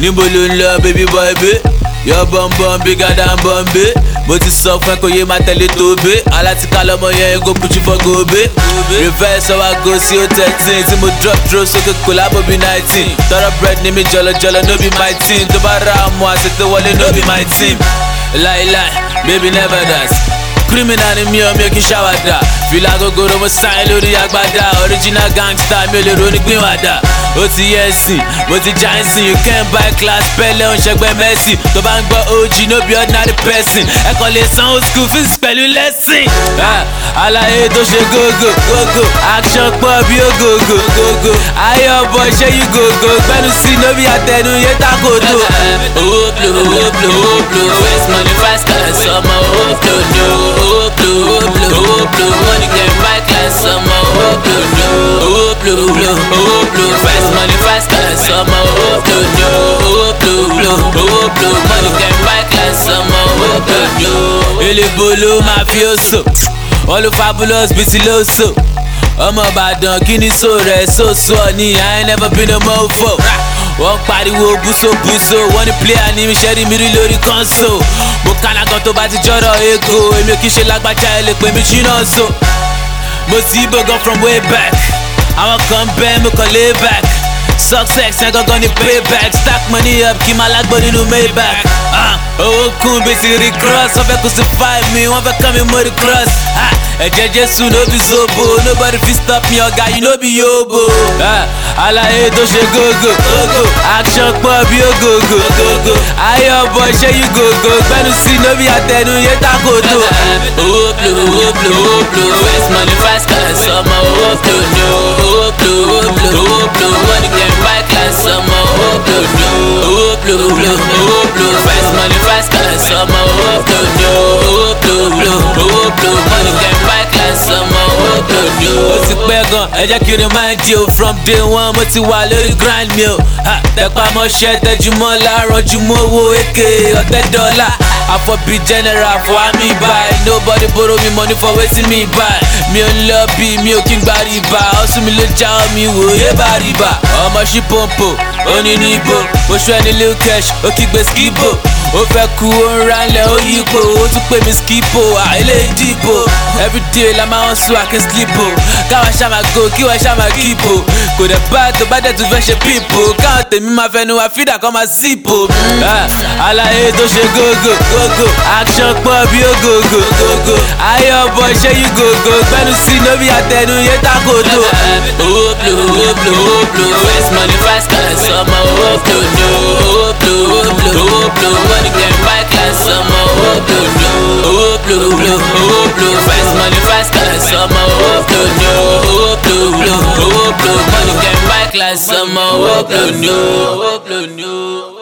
níbo ló ń lọ baby boy bé? Your bum bum bigger than Bombay. Mo ti sọ fún ẹ kò yé máa tẹ̀lé Tobe. Alátíká lọmọ yẹn go put you for Gobe. Reverse ọwọ́ go sí o 13. Tí mo drop throw sókè collabo bí 19. Tọrọ bread ní mi jọlọjọlọ no be my team. Tó bá ra ọmọ àṣetò wọlé no be my team. Láíláí baby never dance. Criminal ni mi ò mi ò kí n ṣàwàdà. Fìlà gogoro mo sáyé lórí agbádá. Original gangster mi ò lè ronú gbìn wàdà. Ó ti yẹ ẹ̀sìn, mo ti já ẹ̀sìn. You can't buy class pẹ̀lẹ́ òun ṣẹgbẹ́ Messi. Tó bá ń gbọ́ OG no be ordinary person. Ẹ kàn lè sanwó school fees pẹ̀lú lẹ́sìn. Àlàyé tó ṣe gógó, gógó. Action pọ̀ bí ògógó, gógó. Ayé ọ̀bọ̀ ṣé you gógó. Gbẹ́nu sí no be àtẹnu yé takoto. Owó blow, owó blow, owó blow. Waste money fast class ọmọ owó blow no. Owó blow, owó blow, owó blow. Money can buy class ọmọ owó blow no. Owó blow, blow, owó blow. Fast money fast class ọmọ owó blow no. Owó blow, blow, owó blow. Money can buy class ọmọ owó blow no. Elébolo mafioso, all fabulous bíi ti lóso. Ọmọ Ìbàdàn kí ni so rẹ̀ so ni I ain't never been a mofo. Wọ́n pariwo búso wọ́n ní player ní mi ṣẹ́rí mi rí lórí console. Mo kánà gan tó bá ti jọ́rọ̀ ego. Èmi ò kí ṣe lágbájá ẹ lè pè mí ṣínà so. Mo ti ibo gan from way back. Àwọn kan bẹ́ẹ̀ mo kàn lay back. Success yẹn gangan ni payback. Stack money up kí n máa lágbó nínú Maybach. Owó kún bí ti rí cross. Wọ́n fẹ́ crucify mi, wọ́n fẹ́ kàn mí mórí cross. Ẹ̀jẹ̀ Jésù no be zobo. Nobody fit stop me ọ̀gá you no be yobo. Àlàyé tó ṣe gógó, gógó. Action pọ̀ bí ògógó, gógó. Ayé ọ̀bọ̀ ṣé you gógó. Gbẹ́nu sí no be àtẹnu yé takoto. Owó blow, owó blow, owó blow. Waste money fast class ọmọ owó blow no. Owó blow, owó blow, owó blow. Money can buy class ọmọ owó blow no. Owó blow, blow, owó blow. Fast money fast class ọmọ owó blow no. Owó blow, blow, owó blow. Money can buy class ọmọ owó blow no. Ó ti pẹ́ gan, ẹ jẹ́ kí n remind you from day one mo ti wà lórí grind mi o. Tẹpá mọ́ṣẹ́ tẹjúmọ́ láàárọ̀ jùmọ̀ owó èké ọ̀tẹ́ dọ́là. Afọ́bí general for army buy. Nobody borrow me money for wetin me buy. Mi ò ń lọ bí mi ò kí n gba rìbá. Ọ̀sùn mi ló já omi wò é bá rìbá. Ọmọ ṣí pọ́ǹpù, ó ní níbo. Oṣù ẹni lil cash, ó kígbe skibo. Ó fẹ́ kú ó ń rálẹ̀ ó yípo. Ó tún pè mí skipo, ilé ìdìbò. Everyday la máa ń sùn I can sleep o. Káwa ṣá máa go, kí wọ́n ṣá máa keep o. Kò dẹ̀ bá tó bá dẹ̀ tún fẹ́ ṣe pipo. Káwọn tèmi máa fẹnu wa fídà kọ́ máa sípò. Àlàyé tó ṣe gógó, gógó. Action pọ̀ bí ògógó, gógó. Ayé ọ̀bọ̀ ṣé you gógó. Gbẹ́nu sí no be àtẹnu yé takoto. Owó blow, owó blow, owó blow. Waste money fast class ọmọ owó blow no. Owó blow, owó blow, owó blow. Money can buy class ọmọ owó blow no. Owó blow, blow, owó blow. Fast money fast class ọmọ owó blow no. Owó blow, blow, owó blow. Money can buy class ọmọ owó blow no. Owó blow no.